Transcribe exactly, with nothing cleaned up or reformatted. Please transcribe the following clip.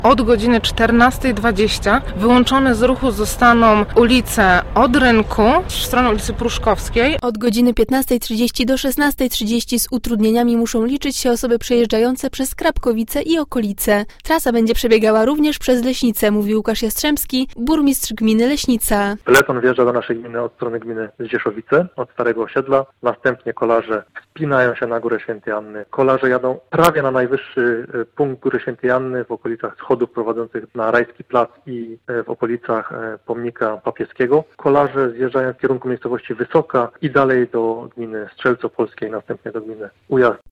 Od godziny czternastej dwadzieścia wyłączone z ruchu zostaną ulice od Rynku w stronę ulicy Pruszkowskiej. Od godziny piętnastej trzydzieści do szesnastej trzydzieści z utrudnieniami muszą liczyć się osoby przejeżdżające przez Krapkowice i okolice. Trasa będzie przebiegała również przez Leśnicę, mówi Łukasz Jastrzębski, burmistrz gminy Leśnica. Peleton wjeżdża do naszej gminy od strony gminy Zdzieszowice, od Starego Osiedla. Następnie kolarze wspinają się na Górę Świętej Anny. Kolarze jadą prawie na najwyższy punkt Góry Świętej Anny w okolicach schodów prowadzących na Rajski Plac i w okolicach pomnika papieskiego. Kolarze zjeżdżają w kierunku miejscowości Wysoka i dalej do gminy Strzelce Opolskiej, następnie do gminy Ujazd.